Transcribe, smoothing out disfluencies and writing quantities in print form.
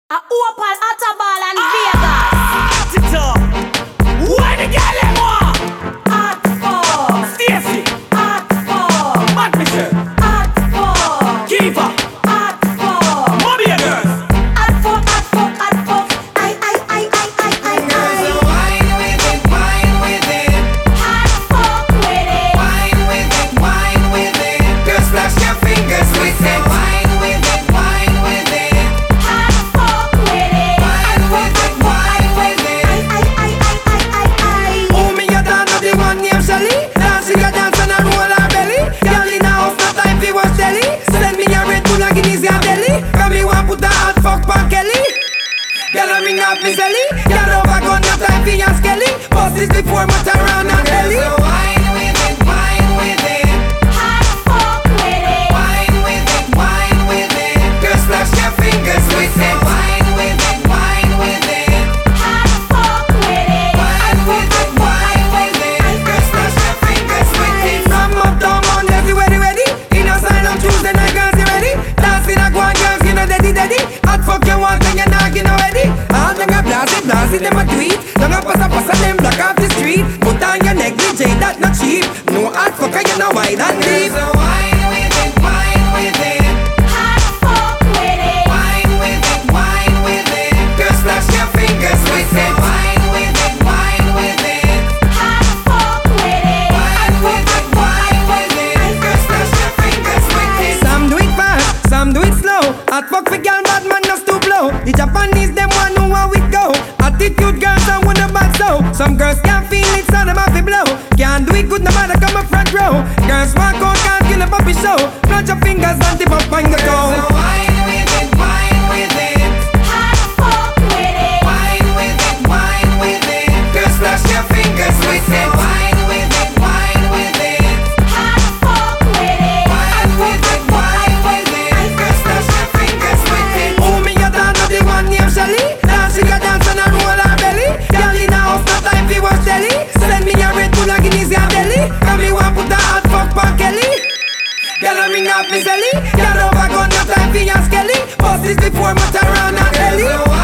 A Opal, Attabal and Vegas. Tito, why the girl them want? Hot for Stacy, Hot for Matt Michelle, Hot for Kiva, Hot for Mommy and girls. Hot for Hot for Hot for I So wine with it, wine with it. Hot for with it. Wine with it, wine with it. Girl, splash your fingers with it. Wine with it, wine with it. Hot for with it. Wine with it, wine with it. Oh, me a dance of the one named Shelly. Dancing a dance and a roll her belly. Girl in a house, no time fi watch telly. Send me a Red Bull and Guinness and deli. Cause me want put a hot fuck pan Kelly. Girl, I ring off me celly. Girl, over gun, no time for your skelly. Bust this before much around and belly. So wine with it, wine with it. Hot for with it. Wine with it, wine with it. Girl, splash your fingers with it. Wine with it, wine with it. Hot for with it. Wine with it, wine with it. Girl, splash your fingers with it. From uptown Monday to ready. In a sign on Tuesday night, girls, you ready? Dancing a guan, girls, you know daddy. Hot fuck you want and you're not getting ready. All them a blast it, them a tweet. Them a pass them block off the street. Put on your negligee, that not cheap. No hot fucker, you know why that deep. So wine with it, wine with it. Hot for with it. Wine with it, wine with it. Girl, splash your fingers with it. Wine with it, wine with it. Hot for with it. Wine with it, wine with it. Girl, splash your fingers with it. Some do it fast, some do it slow. Hot fuck for girl, bad man just to blow. The Japanese them want know how it go. Attitude girls and want a bad so. Some girls can't feel it, so them have to blow. Can't do it good, no matter come up front row. Girls walk out, can't kill a puppy show. Plant your fingers and tip up on the go. So wine with it, wine with it. Hot for with it. Wine with it, wine with it. Girl, splash your fingers with it. Wine with it, wine with it. Hot for with it. Wine with it, wine with it. Girl, splash your fingers with it. Oh, me a dance of the one named Shelly. Dancing a dance and a roll her belly. Girl in a house, no time fi watch telly. Send me a Red Bull and Guinness and deli. Cause me want put a hot fuck pan Kelly. Girl, I ring off me celly. Girl, over gun, no time for your skelly. Bust this before much around and belly.